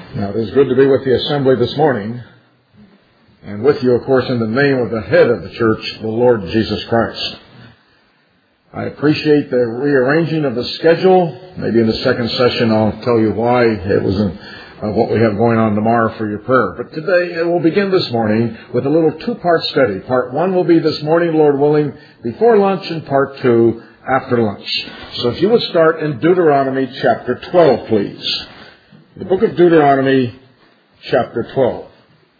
Now, it is good to be with the assembly this morning, and with you, of course, in the name of the head of the church, the Lord Jesus Christ. I appreciate the rearranging of the schedule. Maybe in the second session I'll tell you why it wasn't what we have going on tomorrow for your prayer. But today, we'll begin this morning with a little two-part study. Part one will be this morning, Lord willing, before lunch, and part two after lunch. So if you would start in Deuteronomy chapter 12, please. The book of Deuteronomy, chapter 12.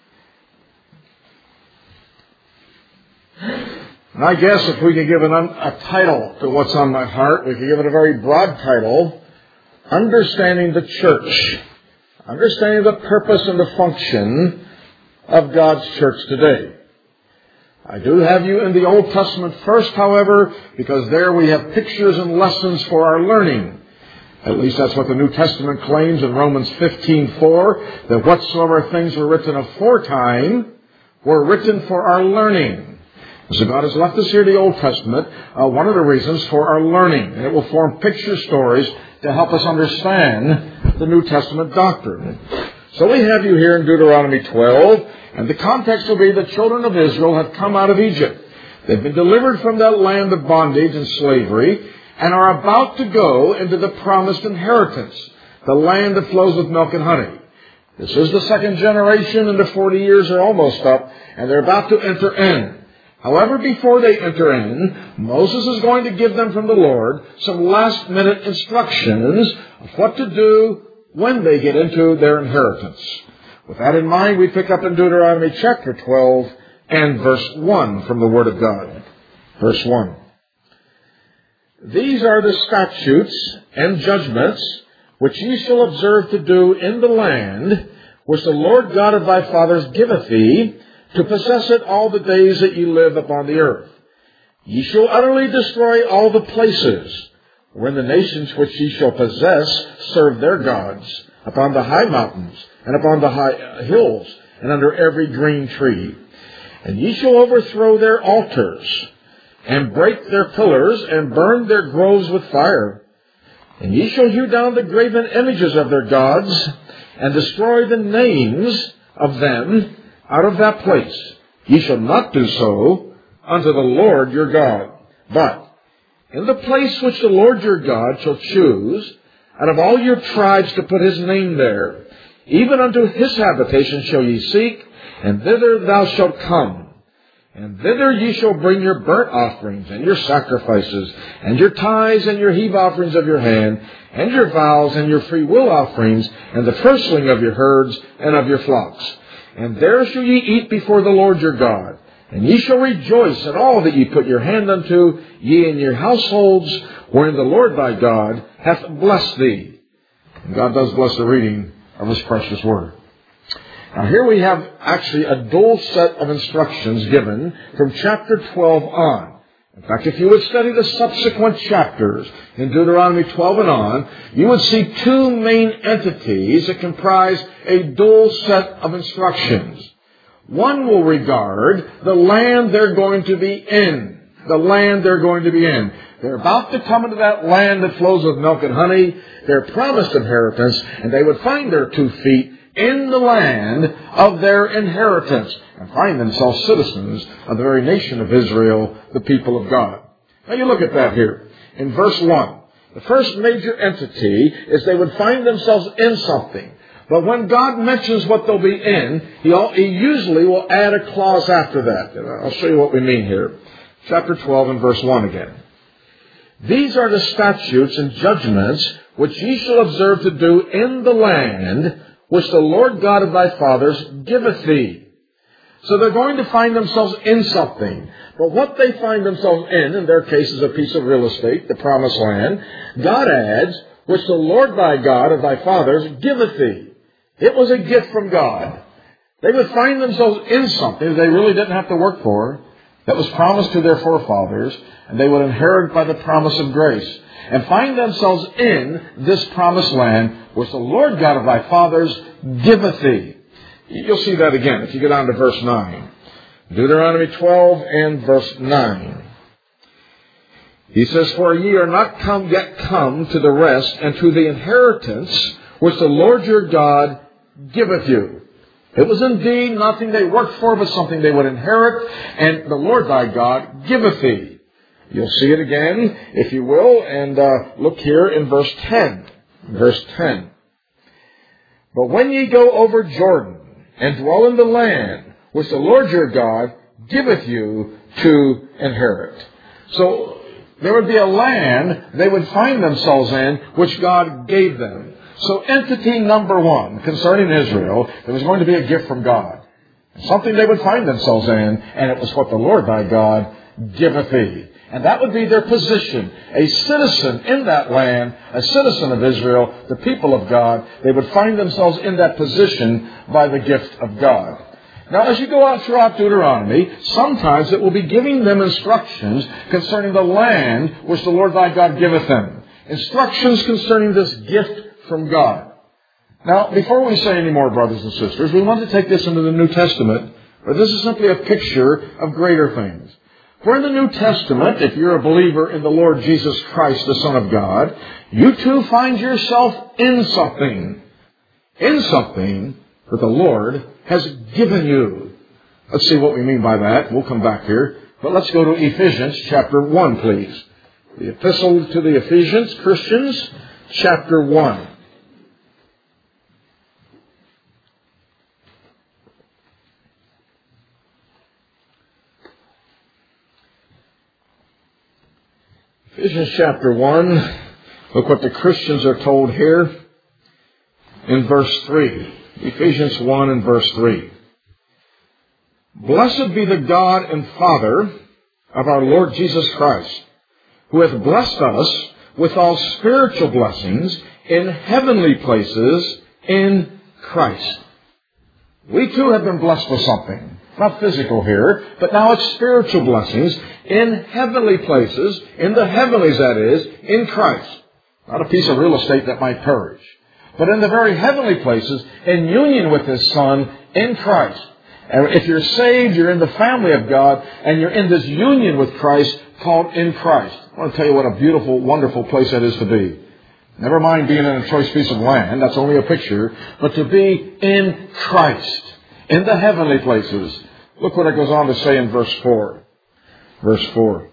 And I guess if we could give a title to what's on my heart, we could give it a very broad title, Understanding the Church. Understanding the purpose and the function of God's church today. I do have you in the Old Testament first, however, because there we have pictures and lessons for our learning. At least that's what the New Testament claims in Romans 15:4, that whatsoever things were written aforetime were written for our learning. So God has left us here the Old Testament, one of the reasons for our learning. And it will form picture stories to help us understand the New Testament doctrine. So we have you here in Deuteronomy 12, and the context will be the children of Israel have come out of Egypt. They've been delivered from that land of bondage and slavery, and are about to go into the promised inheritance, the land that flows with milk and honey. This is the second generation, and the 40 years are almost up, and they're about to enter in. However, before they enter in, Moses is going to give them from the Lord some last-minute instructions of what to do when they get into their inheritance. With that in mind, we pick up in Deuteronomy chapter 12 and verse 1 from the Word of God. Verse 1. These are the statutes and judgments which ye shall observe to do in the land which the Lord God of thy fathers giveth thee, to possess it all the days that ye live upon the earth. Ye shall utterly destroy all the places wherein the nations which ye shall possess serve their gods, upon the high mountains, and upon the high hills, and under every green tree. And ye shall overthrow their altars, and break their pillars, and burn their groves with fire. And ye shall hew down the graven images of their gods, and destroy the names of them out of that place. Ye shall not do so unto the Lord your God. But in the place which the Lord your God shall choose, out of all your tribes to put his name there, even unto his habitation shall ye seek, and thither thou shalt come. And thither ye shall bring your burnt offerings, and your sacrifices, and your tithes, and your heave offerings of your hand, and your vows, and your free will offerings, and the firstling of your herds, and of your flocks. And there shall ye eat before the Lord your God. And ye shall rejoice at all that ye put your hand unto, ye and your households, wherein the Lord thy God hath blessed thee. And God does bless the reading of his precious word. Now here we have actually a dual set of instructions given from chapter 12 on. In fact, if you would study the subsequent chapters in Deuteronomy 12 and on, you would see two main entities that comprise a dual set of instructions. One will regard the land they're going to be in. The land they're going to be in. They're about to come into that land that flows with milk and honey, their promised inheritance, and they would find their 2 feet in the land of their inheritance, and find themselves citizens of the very nation of Israel, the people of God. Now you look at that here. In verse 1, the first major entity is they would find themselves in something. But when God mentions what they'll be in, He usually will add a clause after that. And I'll show you what we mean here. Chapter 12 and verse 1 again. These are the statutes and judgments which ye shall observe to do in the land which the Lord God of thy fathers giveth thee. So they're going to find themselves in something. But what they find themselves in their case is a piece of real estate, the promised land, God adds, which the Lord thy God of thy fathers giveth thee. It was a gift from God. They would find themselves in something they really didn't have to work for, that was promised to their forefathers, and they would inherit by the promise of grace, and find themselves in this promised land which the Lord God of thy fathers giveth thee. You'll see that again if you get on to verse 9. Deuteronomy 12 and verse 9. He says, For ye are not yet come to the rest and to the inheritance which the Lord your God giveth you. It was indeed nothing they worked for, but something they would inherit. And the Lord thy God giveth thee. You'll see it again, if you will, and look here in verse 10. Verse 10. But when ye go over Jordan, and dwell in the land, which the Lord your God giveth you to inherit. So, there would be a land they would find themselves in, which God gave them. So, entity number one concerning Israel, there was going to be a gift from God. Something they would find themselves in, and it was what the Lord thy God giveth thee. And that would be their position. A citizen in that land, a citizen of Israel, the people of God, they would find themselves in that position by the gift of God. Now, as you go out throughout Deuteronomy, sometimes it will be giving them instructions concerning the land which the Lord thy God giveth them. Instructions concerning this gift from God. Now, before we say any more, brothers and sisters, we want to take this into the New Testament, where this is simply a picture of greater things. For in the New Testament, if you're a believer in the Lord Jesus Christ, the Son of God, you too find yourself in something that the Lord has given you. Let's see what we mean by that. We'll come back here. But let's go to Ephesians chapter 1, please. The epistle to the Ephesians, Christians, chapter 1. Ephesians chapter 1, look what the Christians are told here in verse 3. Ephesians 1 and verse 3. Blessed be the God and Father of our Lord Jesus Christ, who hath blessed us with all spiritual blessings in heavenly places in Christ. We too have been blessed with something. Not physical here, but now it's spiritual blessings in heavenly places, in the heavenlies that is, in Christ. Not a piece of real estate that might perish, but in the very heavenly places, in union with His Son, in Christ. And if you're saved, you're in the family of God, and you're in this union with Christ called in Christ. I want to tell you what a beautiful, wonderful place that is to be. Never mind being in a choice piece of land, that's only a picture, but to be in Christ, in the heavenly places. Look what it goes on to say in verse 4. Verse 4.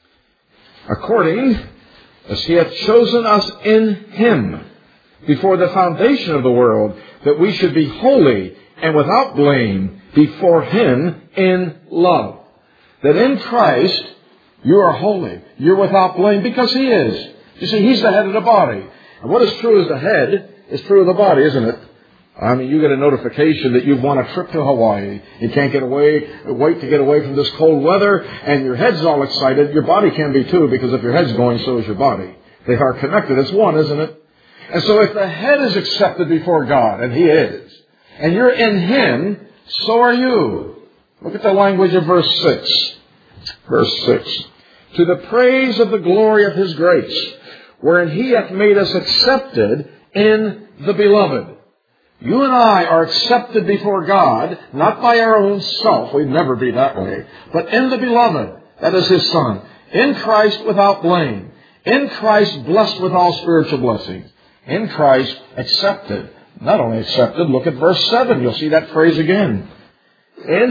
According as He hath chosen us in Him before the foundation of the world, that we should be holy and without blame before Him in love. That in Christ you are holy, you're without blame, because He is. You see, He's the head of the body. And what is true as the head is true of the body, isn't it? I mean, you get a notification that you've won a trip to Hawaii. You can't wait to get away from this cold weather, and your head's all excited. Your body can be too, because if your head's going, so is your body. They are connected. It's one, isn't it? And so if the head is accepted before God, and He is, and you're in Him, so are you. Look at the language of verse 6. Verse 6. To the praise of the glory of His grace, wherein He hath made us accepted in the Beloved. You and I are accepted before God, not by our own self. We'd never be that way. But in the Beloved, that is His Son. In Christ without blame. In Christ blessed with all spiritual blessings. In Christ accepted. Not only accepted, look at verse 7. You'll see that phrase again. In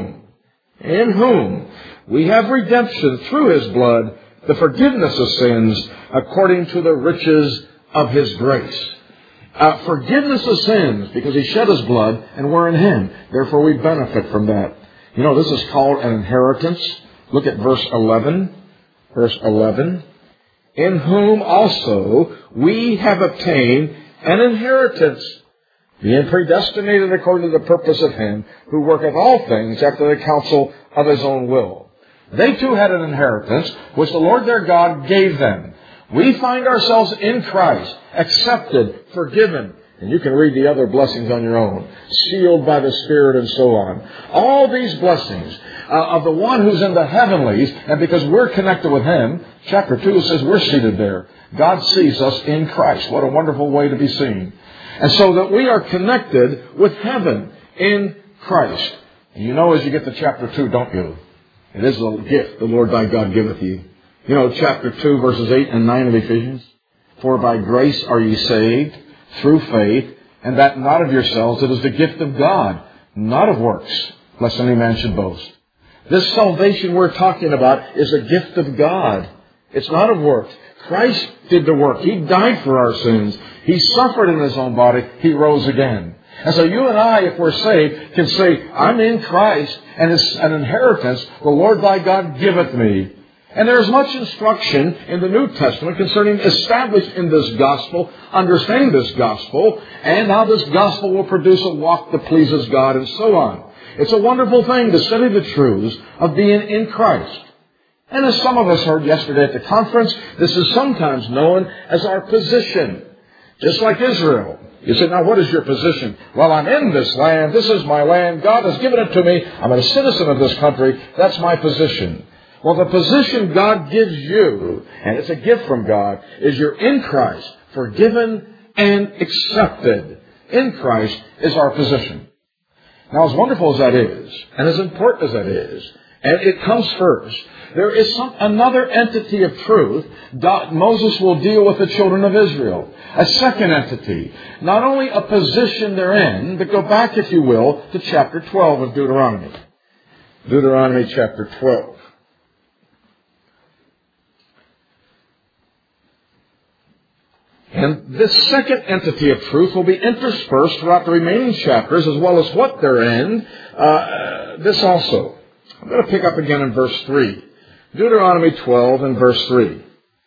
whom we have redemption through His blood, the forgiveness of sins, according to the riches of His grace. Forgiveness of sins, because He shed His blood and we're in Him. Therefore we benefit from that. You know, this is called an inheritance. Look at verse 11. Verse 11. In whom also we have obtained an inheritance, being predestinated according to the purpose of Him who worketh all things after the counsel of His own will. They too had an inheritance, which the Lord their God gave them. We find ourselves in Christ, accepted, forgiven. And you can read the other blessings on your own. Sealed by the Spirit and so on. All these blessings of the one who's in the heavenlies, and because we're connected with Him, chapter 2 says we're seated there. God sees us in Christ. What a wonderful way to be seen. And so that we are connected with heaven in Christ. And you know as you get to chapter 2, don't you? It is a gift the Lord thy God giveth you. You know, chapter 2, verses 8 and 9 of Ephesians. For by grace are ye saved, through faith, And that not of yourselves, it is the gift of God, not of works, lest any man should boast. This salvation we're talking about is a gift of God. It's not of works. Christ did the work. He died for our sins. He suffered in His own body. He rose again. And so you and I, if we're saved, can say, I'm in Christ, and it's an inheritance the Lord thy God giveth me. And there is much instruction in the New Testament concerning established in this gospel, understanding this gospel, and how this gospel will produce a walk that pleases God, and so on. It's a wonderful thing to study the truths of being in Christ. And as some of us heard yesterday at the conference, this is sometimes known as our position. Just like Israel. You say, now what is your position? Well, I'm in this land. This is my land. God has given it to me. I'm a citizen of this country. That's my position. Well, the position God gives you, and it's a gift from God, is you're in Christ, forgiven and accepted. In Christ is our position. Now, as wonderful as that is, and as important as that is, and it comes first, there is another entity of truth Moses will deal with the children of Israel. A second entity. Not only a position they're in, but go back, if you will, to chapter 12 of Deuteronomy. Deuteronomy chapter 12. And this second entity of truth will be interspersed throughout the remaining chapters, as well as what they're in. This also. I'm going to pick up again in verse 3. Deuteronomy 12 and verse 3. It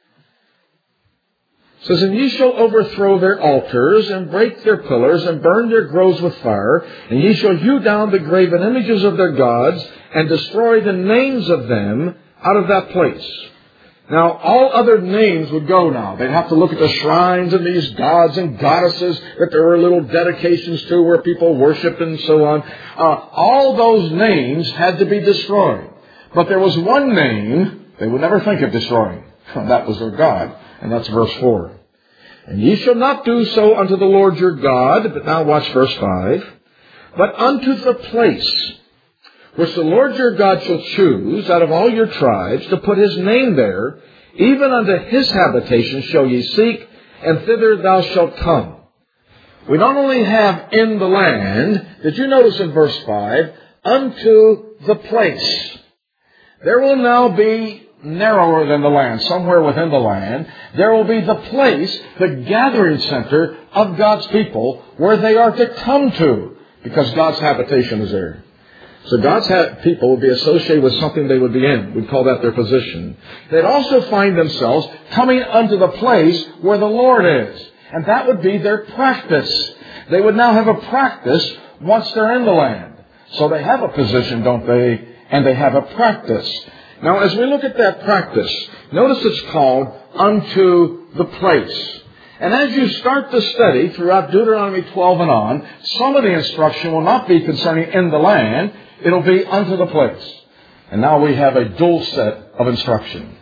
says, And ye shall overthrow their altars, and break their pillars, and burn their groves with fire, and ye shall hew down the graven images of their gods, and destroy the names of them out of that place. Now, all other names would go now. They'd have to look at the shrines of these gods and goddesses that there were little dedications to where people worshiped and so on. All those names had to be destroyed. But there was one name they would never think of destroying. That was their God. And that's verse 4. And ye shall not do so unto the Lord your God. But now watch verse 5. But unto the place which the Lord your God shall choose out of all your tribes to put His name there, even unto His habitation shall ye seek, and thither thou shalt come. We not only have in the land, did you notice in verse 5, unto the place. There will now be narrower than the land, somewhere within the land. There will be the place, the gathering center of God's people, where they are to come to, because God's habitation is there. So God's people would be associated with something they would be in. We'd call that their position. They'd also find themselves coming unto the place where the Lord is. And that would be their practice. They would now have a practice once they're in the land. So they have a position, don't they? And they have a practice. Now, as we look at that practice, notice it's called unto the place. And as you start to study throughout Deuteronomy 12 and on, some of the instruction will not be concerning in the land. It'll be unto the place. And now we have a dual set of instruction.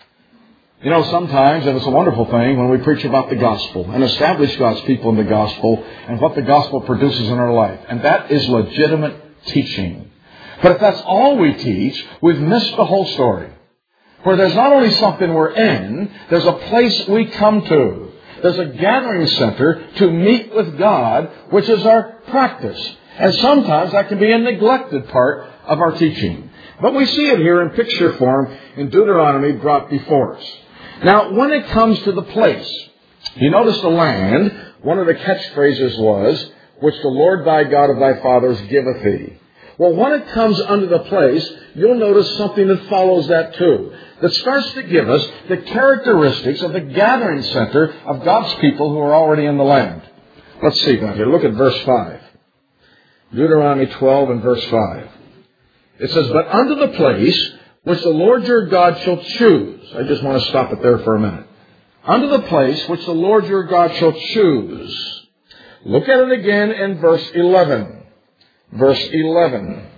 You know, sometimes, and it's a wonderful thing, when we preach about the gospel and establish God's people in the gospel and what the gospel produces in our life. And that is legitimate teaching. But if that's all we teach, we've missed the whole story. Where there's not only something we're in, there's a place we come to. There's a gathering center to meet with God, which is our practice. And sometimes that can be a neglected part of our teaching. But we see it here in picture form in Deuteronomy brought before us. Now, when it comes to the place, you notice the land, one of the catchphrases was, which the Lord thy God of thy fathers giveth thee. Well, when it comes unto the place, you'll notice something that follows that too. That starts to give us the characteristics of the gathering center of God's people who are already in the land. Let's see that here. Look at verse 5. Deuteronomy 12 and verse 5. It says, But unto the place which the Lord your God shall choose. I just want to stop it there for a minute. Unto the place which the Lord your God shall choose. Look at it again in verse 11. Verse 11.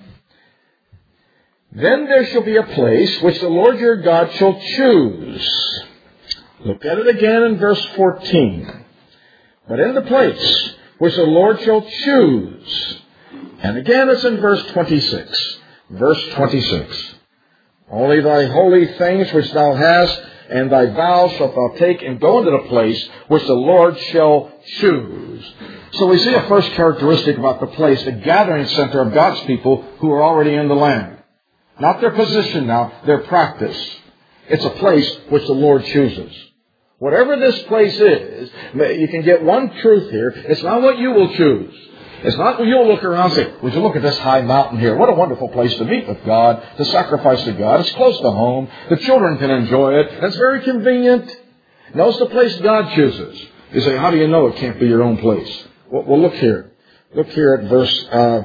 Then there shall be a place which the Lord your God shall choose. Look at it again in verse 14. But in the place which the Lord shall choose. And again it's in verse 26. Verse 26. Only thy holy things which thou hast and thy vows shalt thou take, and go into the place which the Lord shall choose. So we see a first characteristic about the place, the gathering center of God's people who are already in the land. Not their position now, their practice. It's a place which the Lord chooses. Whatever this place is, you can get one truth here. It's not what you will choose. It's not when you'll look around and say, would you look at this high mountain here? What a wonderful place to meet with God, to sacrifice to God. It's close to home. The children can enjoy it. It's very convenient. No, it's the place God chooses. You say, how do you know it can't be your own place? Well, look here. Look here at verse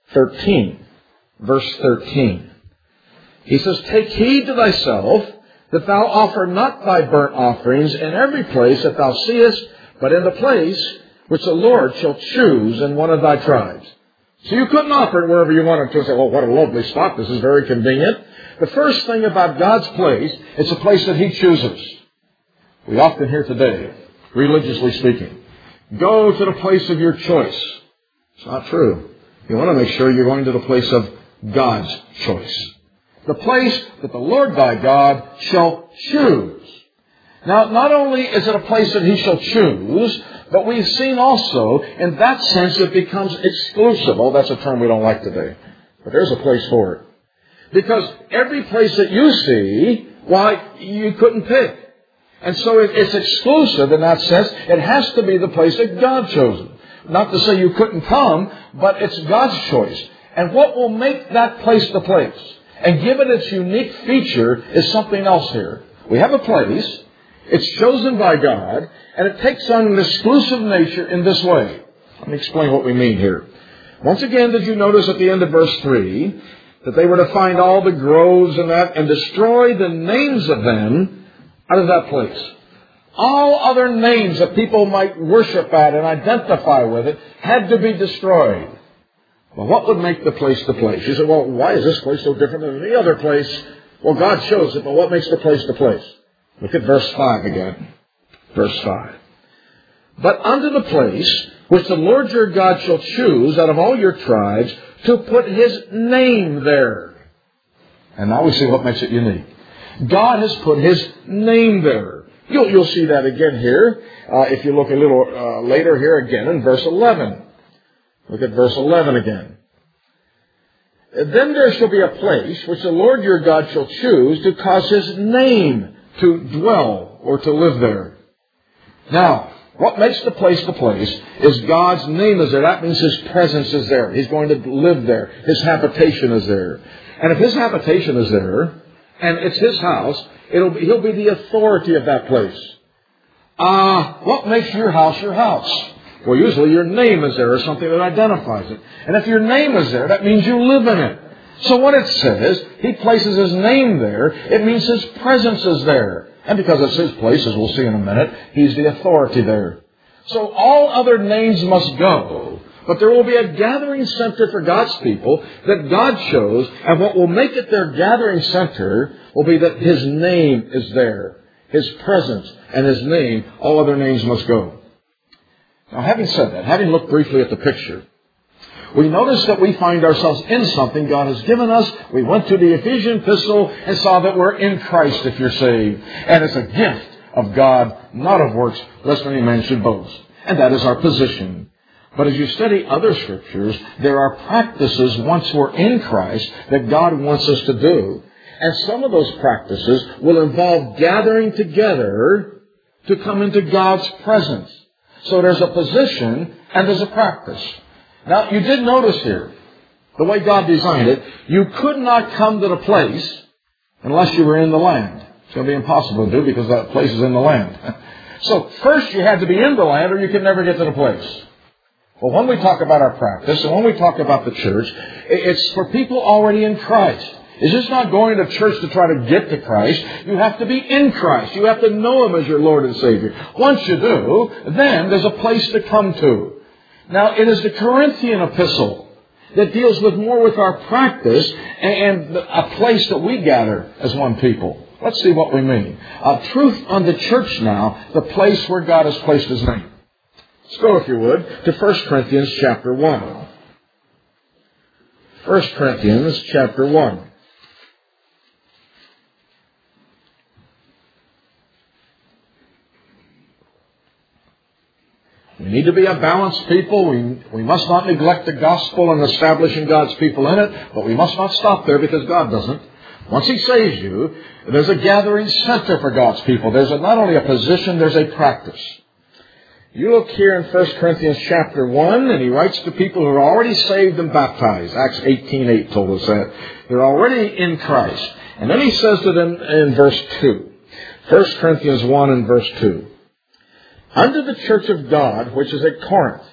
13. Verse 13. He says, take heed to thyself that thou offer not thy burnt offerings in every place that thou seest, but in the place which the Lord shall choose in one of thy tribes. So you couldn't offer it wherever you wanted to. Say, oh, what a lovely spot. This is very convenient. The first thing about God's place, it's a place that He chooses. We often hear today, religiously speaking, go to the place of your choice. It's not true. You want to make sure you're going to the place of God's choice. The place that the Lord thy God shall choose. Now, not only is it a place that He shall choose, but we've seen also, in that sense, it becomes exclusive. Oh, that's a term we don't like today. But there's a place for it. Because every place that you see, why, you couldn't pick. And so it's exclusive in that sense. It has to be the place that God chose. Not to say you couldn't come, but it's God's choice. And what will make that place the place and give it its unique feature is something else here. We have a place. It's chosen by God, and it takes on an exclusive nature in this way. Let me explain what we mean here. Once again, did you notice at the end of verse 3 that they were to find all the groves and that and destroy the names of them out of that place? All other names that people might worship at and identify with it had to be destroyed. Well, what would make the place the place? You say, well, why is this place so different than any other place? Well, God chose it, but what makes the place the place? Look at verse 5 again. Verse 5. But unto the place which the Lord your God shall choose out of all your tribes to put His name there. And now we see what makes it unique. God has put His name there. You'll see that again here. If you look a little later here again in verse 11. Look at verse 11 again. Then there shall be a place which the Lord your God shall choose to cause His name to dwell or to live there. Now, what makes the place is God's name is there. That means His presence is there. He's going to live there. His habitation is there. And if His habitation is there, and it's His house, He'll be the authority of that place. What makes your house your house? Well, usually your name is there or something that identifies it. And if your name is there, that means you live in it. So when it says He places His name there, it means His presence is there. And because it's His place, as we'll see in a minute, He's the authority there. So all other names must go. But there will be a gathering center for God's people that God chose. And what will make it their gathering center will be that His name is there. His presence and His name, all other names must go. Now, having said that, having looked briefly at the picture, we notice that we find ourselves in something God has given us. We went to the Ephesian epistle and saw that we're in Christ if you're saved. And it's a gift of God, not of works, lest any man should boast. And that is our position. But as you study other scriptures, there are practices once we're in Christ that God wants us to do. And some of those practices will involve gathering together to come into God's presence. So there's a position and there's a practice. Now, you did notice here, the way God designed it, you could not come to the place unless you were in the land. It's going to be impossible to do because that place is in the land. So first you had to be in the land or you could never get to the place. Well, when we talk about our practice and when we talk about the church, it's for people already in Christ. It's just not going to church to try to get to Christ. You have to be in Christ. You have to know Him as your Lord and Savior. Once you do, then there's a place to come to. Now, it is the Corinthian epistle that deals more with our practice and a place that we gather as one people. Let's see what we mean. Truth on the church now, the place where God has placed His name. Let's go, if you would, to 1 Corinthians chapter 1. 1 Corinthians chapter 1. We need to be a balanced people. We must not neglect the gospel and establishing God's people in it, but we must not stop there because God doesn't. Once He saves you, there's a gathering center for God's people. There's not only a position, there's a practice. You look here in 1 Corinthians chapter 1, and he writes to people who are already saved and baptized. Acts 18:8 told us that. They're already in Christ. And then he says to them in verse 2. 1 Corinthians 1 and verse 2. Unto the church of God, which is at Corinth,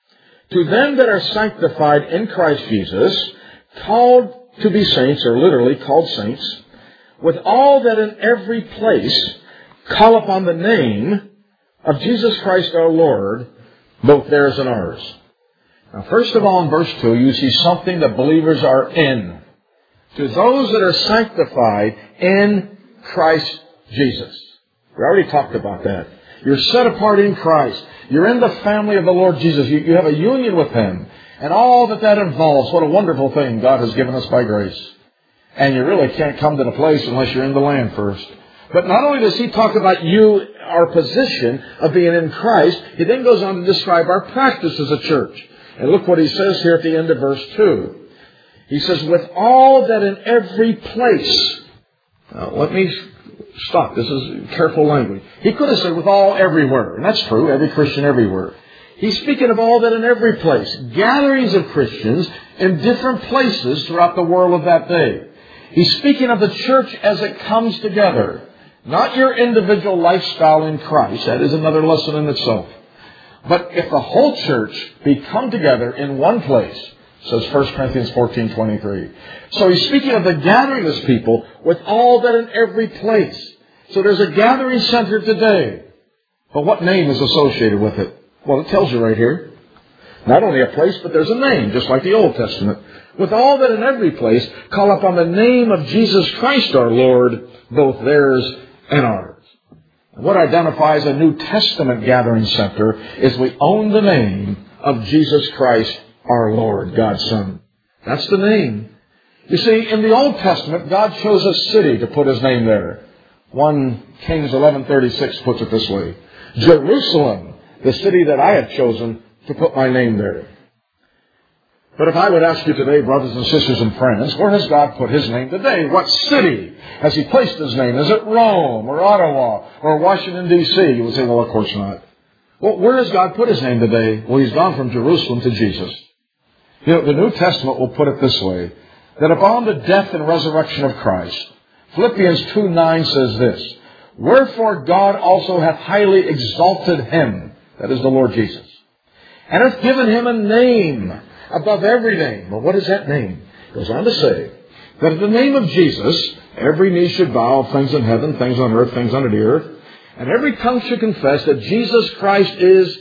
to them that are sanctified in Christ Jesus, called to be saints, or literally called saints, with all that in every place call upon the name of Jesus Christ our Lord, both theirs and ours. Now, first of all, in verse 2, you see something that believers are in. To those that are sanctified in Christ Jesus. We already talked about that. You're set apart in Christ. You're in the family of the Lord Jesus. You have a union with Him. And all that involves. What a wonderful thing God has given us by grace. And you really can't come to the place unless you're in the land first. But not only does He talk about you, our position of being in Christ, He then goes on to describe our practice as a church. And look what He says here at the end of verse 2. He says, with all that in every place. Now, let me stop. This is careful language. He could have said with all everywhere. And that's true. Every Christian everywhere. He's speaking of all that in every place. Gatherings of Christians in different places throughout the world of that day. He's speaking of the church as it comes together. Not your individual lifestyle in Christ. That is another lesson in itself. But if the whole church be come together in one place, says 1 Corinthians 14:23. So he's speaking of the gathering of His people with all that in every place. So there's a gathering center today. But what name is associated with it? Well, it tells you right here. Not only a place, but there's a name, just like the Old Testament. With all that in every place, call upon the name of Jesus Christ our Lord, both theirs and ours. What identifies a New Testament gathering center is we own the name of Jesus Christ our Lord, God's Son. That's the name. You see, in the Old Testament, God chose a city to put His name there. 1 Kings 11:36 puts it this way. Jerusalem, the city that I have chosen to put my name there. But if I would ask you today, brothers and sisters and friends, where has God put His name today? What city has He placed His name? Is it Rome or Ottawa or Washington, D.C.? You would say, well, of course not. Well, where has God put His name today? Well, He's gone from Jerusalem to Jesus. You know, the New Testament will put it this way, that upon the death and resurrection of Christ, Philippians 2:9 says this, wherefore God also hath highly exalted Him, that is the Lord Jesus, and hath given Him a name above every name. Well, what is that name? It goes on to say that at the name of Jesus, every knee should bow, things in heaven, things on earth, things under the earth, and every tongue should confess that Jesus Christ is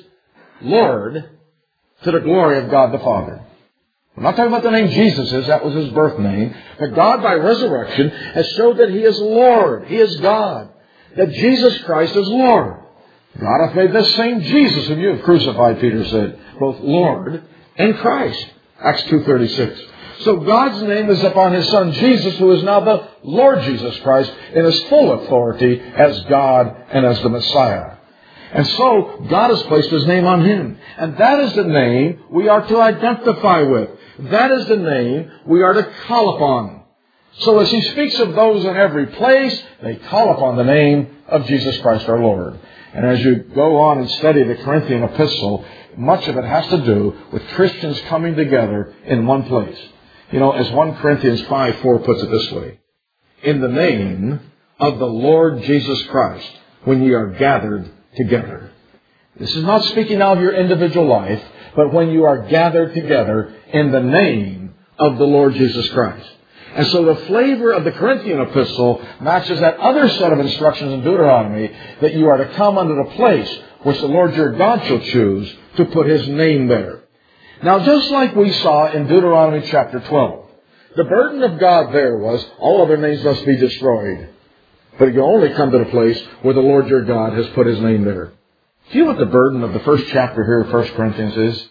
Lord, to the glory of God the Father. I'm not talking about the name Jesus is. That was His birth name. But God, by resurrection, has showed that He is Lord. He is God. That Jesus Christ is Lord. God hath made this same Jesus whom you have crucified, Peter said, both Lord and Christ. Acts 2:36. So God's name is upon His Son Jesus, who is now the Lord Jesus Christ in His full authority as God and as the Messiah. And so God has placed His name on Him. And that is the name we are to identify with. That is the name we are to call upon. So as He speaks of those in every place, they call upon the name of Jesus Christ our Lord. And as you go on and study the Corinthian epistle, much of it has to do with Christians coming together in one place. You know, as 1 Corinthians 5:4 puts it this way, in the name of the Lord Jesus Christ, when ye are gathered together. This is not speaking now of your individual life, but when you are gathered together in the name of the Lord Jesus Christ. And so the flavor of the Corinthian epistle matches that other set of instructions in Deuteronomy that you are to come unto the place which the Lord your God shall choose to put His name there. Now, just like we saw in Deuteronomy chapter 12, the burden of God there was all other names must be destroyed. But you only come to the place where the Lord your God has put His name there. Do you know what the burden of the first chapter here of 1 Corinthians is?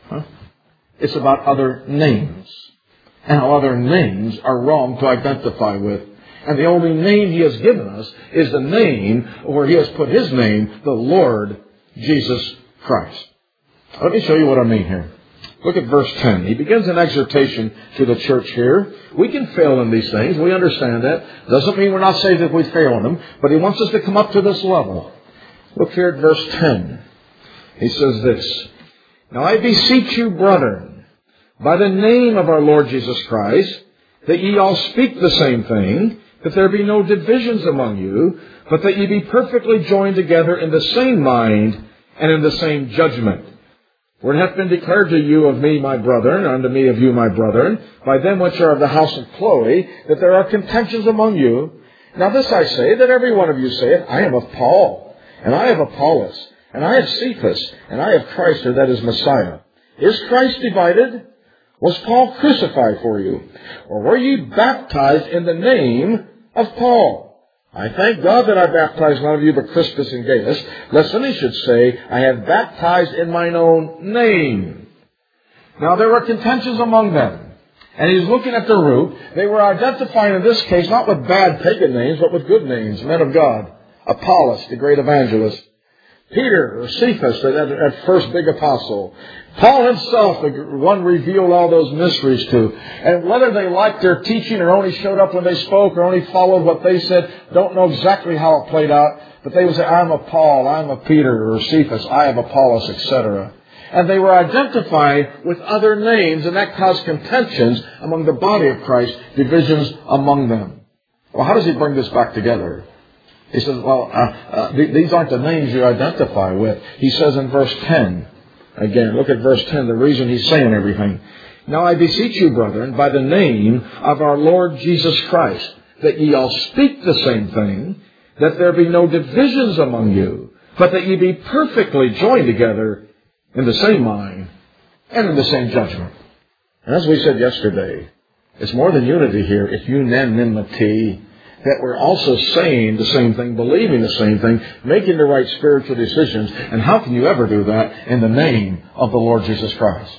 It's about other names. And how other names are wrong to identify with. And the only name He has given us is the name where He has put His name, the Lord Jesus Christ. Let me show you what I mean here. Look at verse 10. He begins an exhortation to the church here. We can fail in these things. We understand that. Doesn't mean we're not saved if we fail in them. But he wants us to come up to this level. Look here at verse 10. He says this. Now I beseech you, brethren, by the name of our Lord Jesus Christ, that ye all speak the same thing, that there be no divisions among you, but that ye be perfectly joined together in the same mind and in the same judgment. For it hath been declared to you of me, my brethren, unto me of you, my brethren, by them which are of the house of Chloe, that there are contentions among you. Now this I say, that every one of you saith, I am of Paul, and I have Apollos, and I have Cephas, and I have Christ, or that is Messiah. Is Christ divided? Was Paul crucified for you? Or were ye baptized in the name of Paul? I thank God that I baptized none of you but Crispus and Gaius, lest any should say, I have baptized in mine own name. Now there were contentions among them. And he's looking at the root. They were identifying in this case not with bad pagan names, but with good names, men of God. Apollos, the great evangelist. Peter, or Cephas, that first big apostle. Paul himself, the one revealed all those mysteries to. And whether they liked their teaching or only showed up when they spoke or only followed what they said, don't know exactly how it played out. But they would say, I'm of Paul, I'm of Peter, or Cephas, I have Apollos, etc. And they were identifying with other names, and that caused contentions among the body of Christ, divisions among them. Well, how does he bring this back together? He says, these aren't the names you identify with. He says in verse 10, again, look at verse 10, the reason he's saying everything. Now I beseech you, brethren, by the name of our Lord Jesus Christ, that ye all speak the same thing, that there be no divisions among you, but that ye be perfectly joined together in the same mind and in the same judgment. And as we said yesterday, it's more than unity here, it's unanimity. That we're also saying the same thing, believing the same thing, making the right spiritual decisions. And how can you ever do that in the name of the Lord Jesus Christ?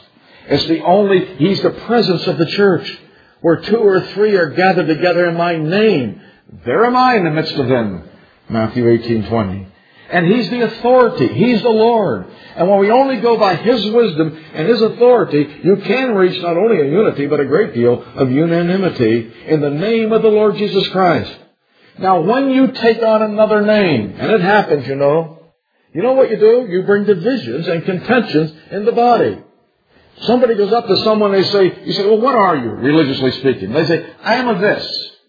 He's the presence of the church. Where 2 or 3 are gathered together in my name, there am I in the midst of them. Matthew 18:20. And He's the authority. He's the Lord. And when we only go by His wisdom and His authority, you can reach not only a unity, but a great deal of unanimity in the name of the Lord Jesus Christ. Now, when you take on another name, and it happens, you know what you do? You bring divisions and contentions in the body. Somebody goes up to someone, you say, well, what are you, religiously speaking? They say, I am of this.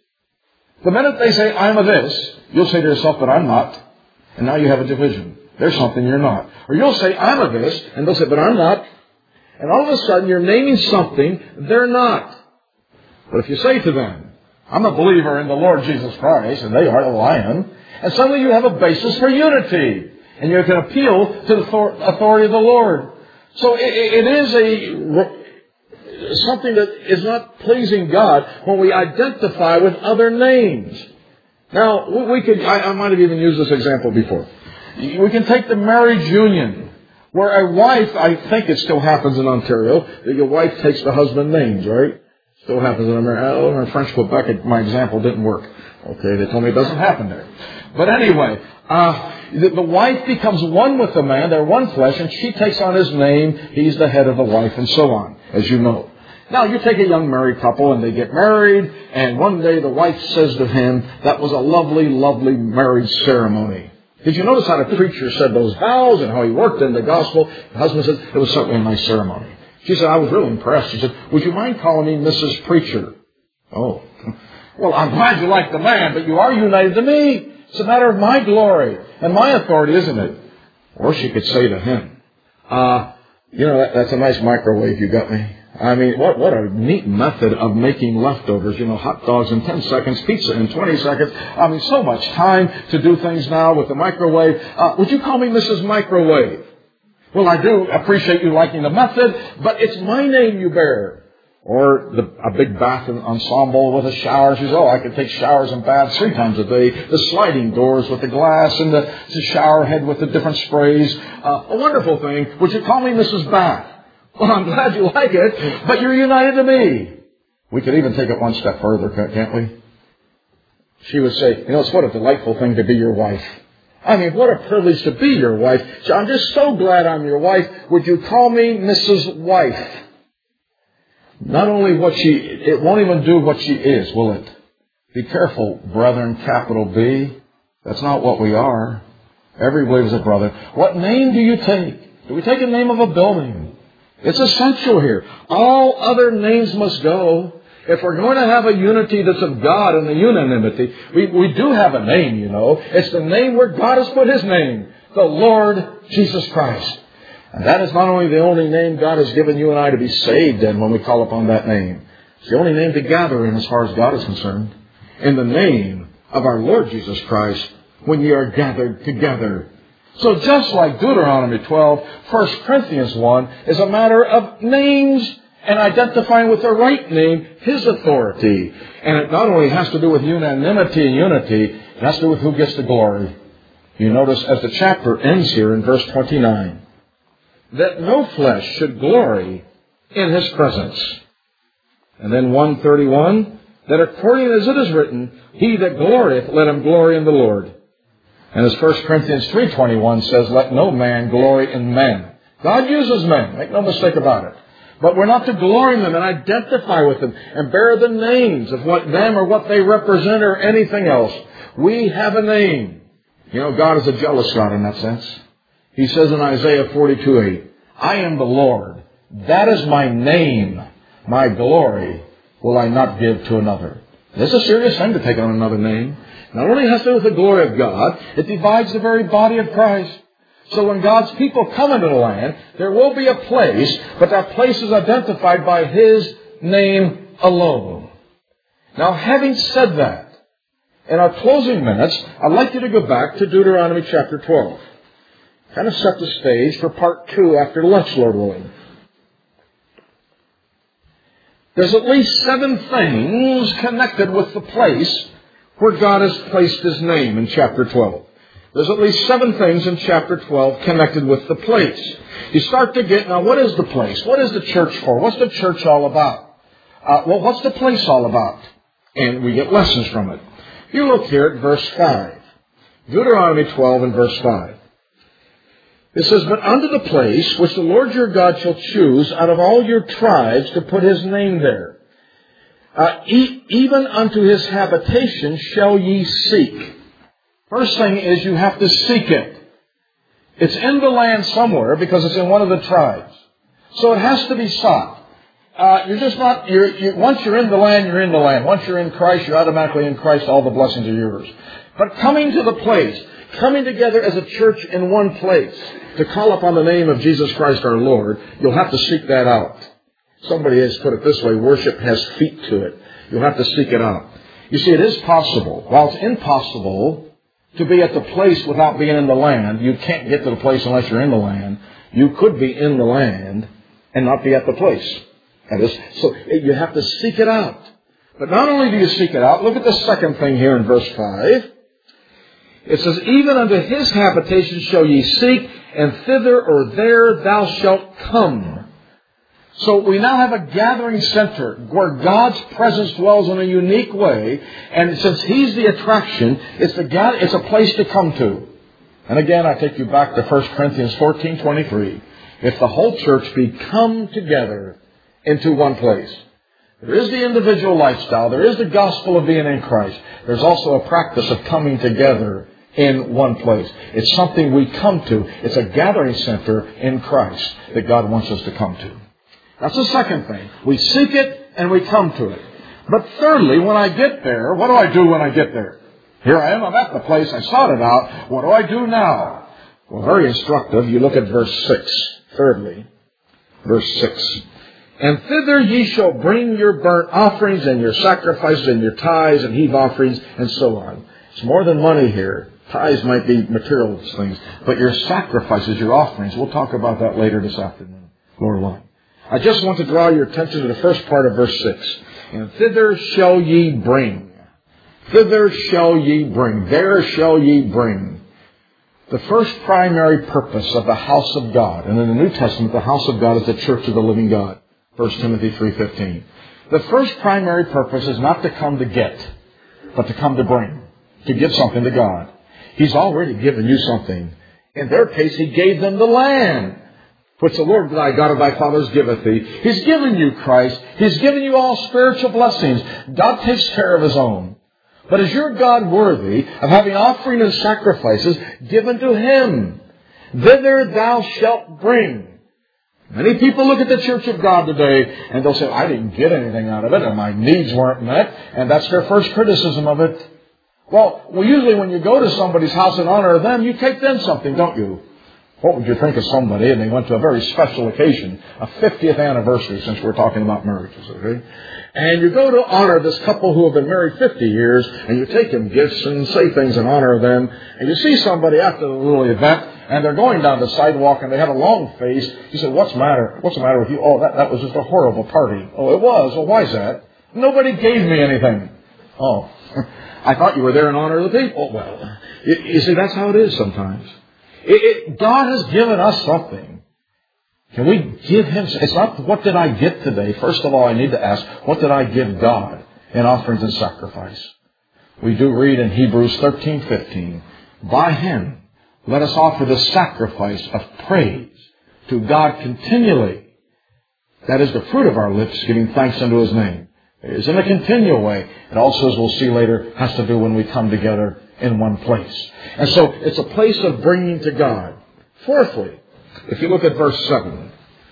The minute they say, I am of this, you'll say to yourself, but I'm not. And now you have a division. There's something you're not. Or you'll say, I'm of this, and they'll say, but I'm not. And all of a sudden, you're naming something they're not. But if you say to them, I'm a believer in the Lord Jesus Christ, and they are, the lion, and suddenly you have a basis for unity. And you can appeal to the authority of the Lord. So it is something that is not pleasing God when we identify with other names. Now, I might have even used this example before. We can take the marriage union, where a wife, I think it still happens in Ontario, that your wife takes the husband's names, right? Still happens in America. In French Quebec, my example didn't work. Okay, they told me it doesn't happen there. But anyway, the wife becomes one with the man, they're one flesh, and she takes on his name, he's the head of the wife, and so on, as you know. Now, you take a young married couple and they get married, and one day the wife says to him, that was a lovely, lovely marriage ceremony. Did you notice how the preacher said those vows and how he worked in the gospel? The husband said, it was certainly a nice ceremony. She said, I was really impressed. She said, would you mind calling me Mrs. Preacher? Oh, well, I'm glad you like the man, but you are united to me. It's a matter of my glory and my authority, isn't it? Or she could say to him, that's a nice microwave you got me. I mean, what a neat method of making leftovers. Hot dogs in 10 seconds, pizza in 20 seconds. I mean, so much time to do things now with the microwave. Would you call me Mrs. Microwave? Well, I do appreciate you liking the method, but it's my name you bear. Or a big bath ensemble with a shower. She says, I can take showers and baths 3 times a day. The sliding doors with the glass and the shower head with the different sprays. A wonderful thing. Would you call me Mrs. Bath? Well, I'm glad you like it, but you're united to me. We could even take it one step further, can't we? She would say, it's what a delightful thing to be your wife. I mean, what a privilege to be your wife. I'm just so glad I'm your wife. Would you call me Mrs. Wife? Not only it won't even do what she is, will it? Be careful, brethren, capital B. That's not what we are. Every believer is a brother. What name do you take? Do we take a name of a building? It's essential here. All other names must go. If we're going to have a unity that's of God and a unanimity, we do have a name, you know. It's the name where God has put His name, the Lord Jesus Christ. And that is not only the only name God has given you and I to be saved in when we call upon that name. It's the only name to gather in as far as God is concerned. In the name of our Lord Jesus Christ, when ye are gathered together. So just like Deuteronomy 12, 1 Corinthians 1 is a matter of names and identifying with the right name His authority. And it not only has to do with unanimity and unity, it has to do with who gets the glory. You notice as the chapter ends here in verse 29, that no flesh should glory in His presence. And then 131, that according as it is written, he that glorieth, let him glory in the Lord. And as 1 Corinthians 3:21 says, let no man glory in men. God uses men, make no mistake about it. But we're not to glory in them and identify with them and bear the names of what them or what they represent or anything else. We have a name. You know, God is a jealous God in that sense. He says in Isaiah 42:8, I am the Lord. That is my name. My glory will I not give to another. This is a serious thing to take on another name. Not only has to do with the glory of God, it divides the very body of Christ. So when God's people come into the land, there will be a place, but that place is identified by His name alone. Now, having said that, in our closing minutes, I'd like you to go back to Deuteronomy chapter 12. Kind of set the stage for part 2 after lunch, Lord willing. There's at least 7 things connected with the place where God has placed His name in chapter 12. There's at least 7 things in chapter 12 connected with the place. You start to get, now what is the place? What is the church for? What's the church all about? What's the place all about? And we get lessons from it. You look here at verse 5. Deuteronomy 12 and verse 5. It says, but unto the place which the Lord your God shall choose out of all your tribes to put His name there, even unto His habitation shall ye seek. First thing is you have to seek it. It's in the land somewhere because it's in one of the tribes. So it has to be sought. You're just not, once you're in the land, you're in the land. Once you're in Christ, you're automatically in Christ. All the blessings are yours. But coming to the place, coming together as a church in one place to call upon the name of Jesus Christ our Lord, you'll have to seek that out. Somebody has put it this way, worship has feet to it. You'll have to seek it out. You see, it is possible. While it's impossible to be at the place without being in the land, you can't get to the place unless you're in the land. You could be in the land and not be at the place. So you have to seek it out. But not only do you seek it out, look at the second thing here in verse 5. It says, even unto His habitation shall ye seek, and thither or there thou shalt come. So we now have a gathering center where God's presence dwells in a unique way. And since He's the attraction, it's a place to come to. And again, I take you back to 1 Corinthians 14:23. If the whole church be come together into one place. There is the individual lifestyle. There is the gospel of being in Christ. There's also a practice of coming together in one place. It's something we come to. It's a gathering center in Christ that God wants us to come to. That's the second thing. We seek it and we come to it. But thirdly, when I get there, what do I do when I get there? Here I am. I'm at the place. I sought it out. What do I do now? Well, very instructive. You look at verse 6. Thirdly, verse 6. And thither ye shall bring your burnt offerings and your sacrifices and your tithes and heave offerings and so on. It's more than money here. Tithes might be material things. But your sacrifices, your offerings, we'll talk about that later this afternoon. Lord willing. I just want to draw your attention to the first part of verse 6. And thither shall ye bring. Thither shall ye bring. There shall ye bring. The first primary purpose of the house of God, and in the New Testament, the house of God is the church of the living God. 1 Timothy 3:15. The first primary purpose is not to come to get, but to come to bring, to give something to God. He's already given you something. In their case, He gave them the land, which the Lord thy God of thy fathers giveth thee. He's given you Christ. He's given you all spiritual blessings. God takes care of His own. But is your God worthy of having offering and sacrifices given to Him? Thither thou shalt bring. Many people look at the Church of God today and they'll say, I didn't get anything out of it and my needs weren't met. And that's their first criticism of it. Well, usually when you go to somebody's house in honor of them, you take them something, don't you? What would you think of somebody and they went to a very special occasion, a 50th anniversary, since we're talking about marriages, okay? And you go to honor this couple who have been married 50 years, and you take them gifts and say things in honor of them, and you see somebody after the little event, and they're going down the sidewalk, and they have a long face. You say, what's the matter? What's the matter with you? Oh, that was just a horrible party. Oh, it was? Well, why is that? Nobody gave me anything. Oh, I thought you were there in honor of the people. Well, you see, that's how it is sometimes. God has given us something. Can we give Him? It's not, what did I get today? First of all, I need to ask, what did I give God in offerings and sacrifice? We do read in Hebrews 13:15, by Him let us offer the sacrifice of praise to God continually. That is the fruit of our lips, giving thanks unto His name. It is in a continual way. It also, as we'll see later, has to do when we come together in one place. And so it's a place of bringing to God. Fourthly, if you look at verse 7.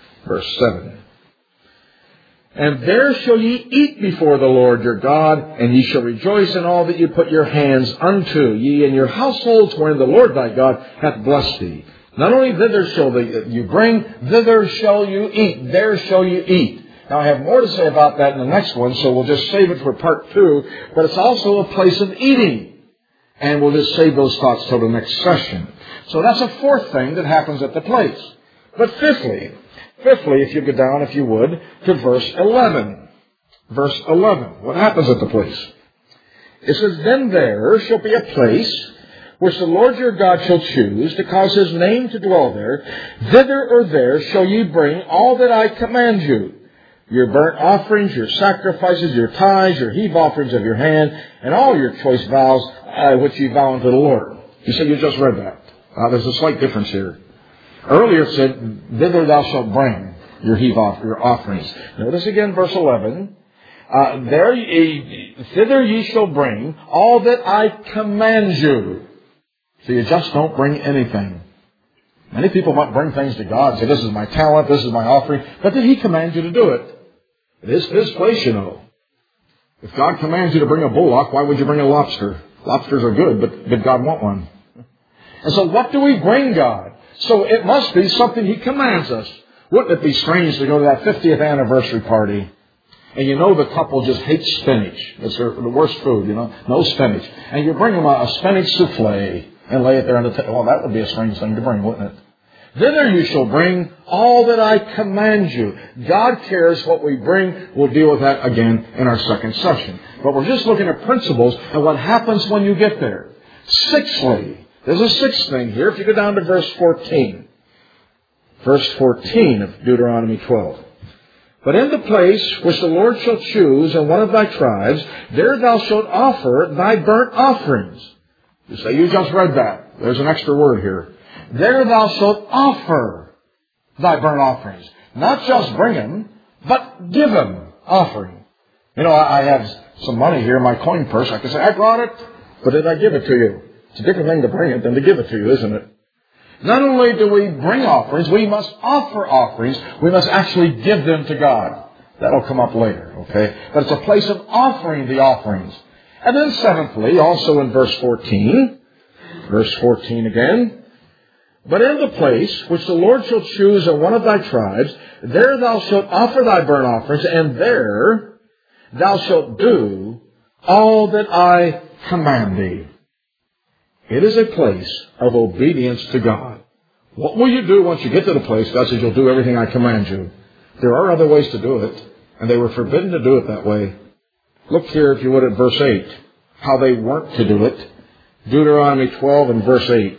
And there shall ye eat before the Lord your God, and ye shall rejoice in all that ye put your hands unto, ye and your households wherein the Lord thy God hath blessed thee. Not only thither shall you bring, thither shall you eat. There shall you eat. Now, I have more to say about that in the next one, so we'll just save it for part 2. But it's also a place of eating. And we'll just save those thoughts till the next session. So that's a fourth thing that happens at the place. But fifthly, if you go down, if you would, to verse 11. Verse 11. What happens at the place? It says, then there shall be a place which the Lord your God shall choose to cause His name to dwell there. Thither or there shall ye bring all that I command you. Your burnt offerings, your sacrifices, your tithes, your heave offerings of your hand, and all your choice vows which ye vow unto the Lord. You say you just read that. There's a slight difference here. Earlier it said, thither thou shalt bring your offerings. Notice again verse 11. Thither ye shall bring all that I command you. So you just don't bring anything. Many people might bring things to God and say, this is my talent, this is my offering. But did He command you to do it? It is His place, you know. If God commands you to bring a bullock, why would you bring a lobster? Lobsters are good, but did God want one? And so what do we bring God? So it must be something He commands us. Wouldn't it be strange to go to that 50th anniversary party, and you know the couple just hates spinach. It's the worst food, you know. No spinach. And you bring them a spinach souffle and lay it there on the table. Well, that would be a strange thing to bring, wouldn't it? Thither you shall bring all that I command you. God cares what we bring. We'll deal with that again in our second session. But we're just looking at principles and what happens when you get there. Sixthly, there's a sixth thing here. If you go down to verse 14. Verse 14 of Deuteronomy 12. But in the place which the Lord shall choose in one of thy tribes, there thou shalt offer thy burnt offerings. You say, you just read that. There's an extra word here. There thou shalt offer thy burnt offerings. Not just bring them, but give them offering. You know, I have some money here in my coin purse. I can say, I brought it, but did I give it to you? It's a different thing to bring it than to give it to you, isn't it? Not only do we bring offerings, we must offer offerings. We must actually give them to God. That'll come up later, okay? But it's a place of offering the offerings. And then seventhly, also in verse 14 again, but in the place which the Lord shall choose in one of thy tribes, there thou shalt offer thy burnt offerings, and there thou shalt do all that I command thee. It is a place of obedience to God. What will you do once you get to the place? God says, you'll do everything I command you. There are other ways to do it, and they were forbidden to do it that way. Look here, if you would, at verse 8, how they weren't to do it. Deuteronomy 12 and verse 8.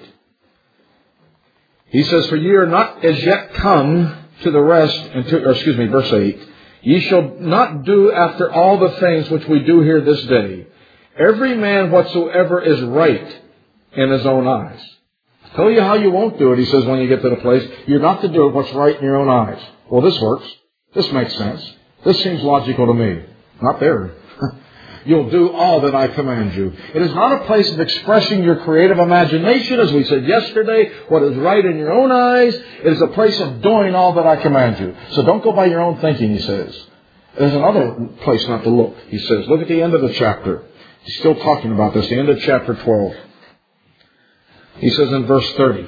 He says, for ye are not as yet come to the rest, verse 8. Ye shall not do after all the things which we do here this day. Every man whatsoever is right in his own eyes. I'll tell you how you won't do it, he says, when you get to the place. You're not to do it what's right in your own eyes. Well, this works. This makes sense. This seems logical to me. Not there. You'll do all that I command you. It is not a place of expressing your creative imagination, as we said yesterday, what is right in your own eyes. It is a place of doing all that I command you. So don't go by your own thinking, he says. There's another place not to look, he says. Look at the end of the chapter. He's still talking about this, the end of chapter 12. He says in verse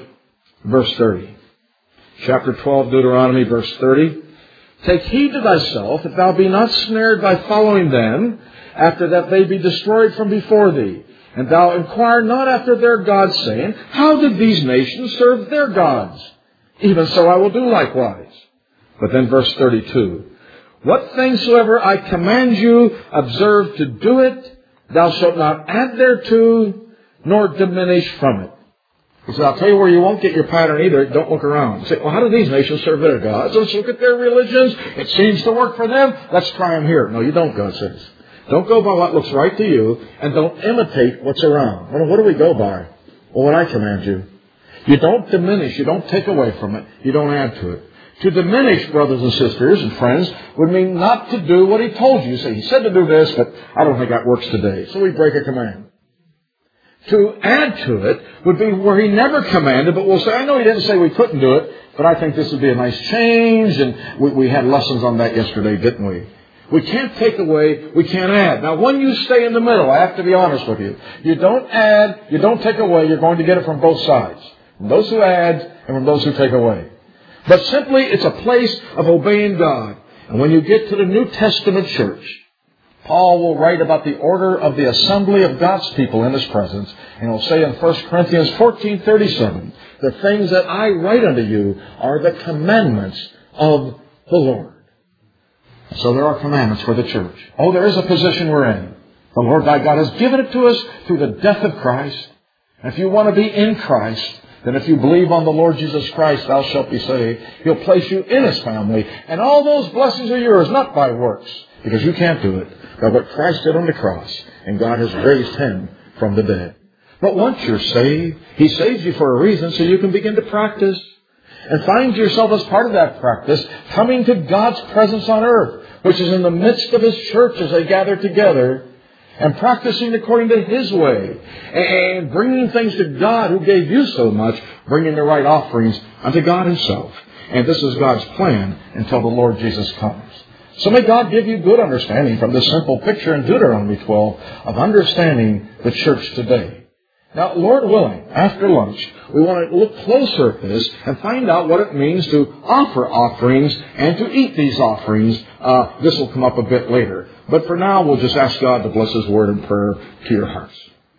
30, chapter 12, Deuteronomy, verse 30, take heed to thyself that thou be not snared by following them, after that they be destroyed from before thee. And thou inquire not after their gods, saying, how did these nations serve their gods? Even so I will do likewise. But then verse 32, what things soever I command you, observe to do it. Thou shalt not add thereto, nor diminish from it. He said, I'll tell you where you won't get your pattern either. Don't look around. Say, well, how do these nations serve their gods? Let's look at their religions. It seems to work for them. Let's try them here. No, you don't, God says. Don't go by what looks right to you, and don't imitate what's around. Well, what do we go by? Well, what I command you. You don't diminish. You don't take away from it. You don't add to it. To diminish, brothers and sisters and friends, would mean not to do what he told you. You say, he said to do this, but I don't think that works today. So we break a command. To add to it would be where he never commanded, but we'll say, I know he didn't say we couldn't do it, but I think this would be a nice change, and we had lessons on that yesterday, didn't we? We can't take away, we can't add. Now, when you stay in the middle, I have to be honest with you. You don't add, you don't take away, you're going to get it from both sides. From those who add and from those who take away. But simply, it's a place of obeying God. And when you get to the New Testament church, Paul will write about the order of the assembly of God's people in his presence. And he'll say in 1 Corinthians 14:37, the things that I write unto you are the commandments of the Lord. So there are commandments for the church. Oh, there is a position we're in. The Lord thy God has given it to us through the death of Christ. And if you want to be in Christ, then if you believe on the Lord Jesus Christ, thou shalt be saved. He'll place you in his family. And all those blessings are yours, not by works, because you can't do it, by what Christ did on the cross. And God has raised him from the dead. But once you're saved, he saves you for a reason, so you can begin to practice. And find yourself as part of that practice, coming to God's presence on earth, which is in the midst of his church as they gather together, and practicing according to his way, and bringing things to God who gave you so much, bringing the right offerings unto God himself. And this is God's plan until the Lord Jesus comes. So may God give you good understanding from this simple picture in Deuteronomy 12 of understanding the church today. Now, Lord willing, after lunch, we want to look closer at this and find out what it means to offer offerings and to eat these offerings. This will come up a bit later. But for now, we'll just ask God to bless his word and prayer to your hearts.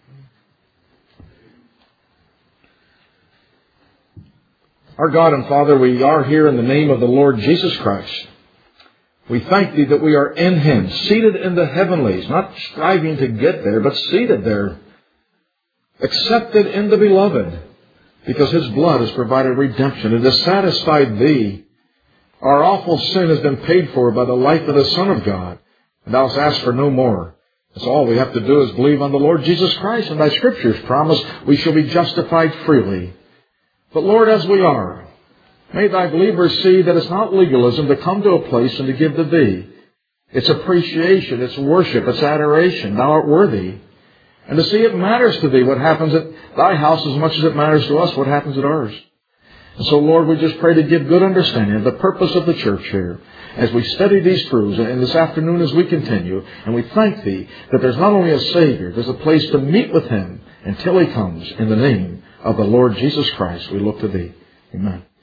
Our God and Father, we are here in the name of the Lord Jesus Christ. We thank thee that we are in him, seated in the heavenlies, not striving to get there, but seated there. Accepted in the beloved, because his blood has provided redemption. It has satisfied thee. Our awful sin has been paid for by the life of the Son of God. And thou hast asked for no more. That's all we have to do is believe on the Lord Jesus Christ, and thy scriptures promise we shall be justified freely. But Lord, as we are, may thy believers see that it's not legalism to come to a place and to give to thee. It's appreciation, it's worship, it's adoration. Thou art worthy. And to see it matters to thee what happens at thy house as much as it matters to us what happens at ours. And so, Lord, we just pray to give good understanding of the purpose of the church here as we study these truths and this afternoon as we continue. And we thank thee that there's not only a Savior, there's a place to meet with him until he comes. In the name of the Lord Jesus Christ, we look to thee. Amen.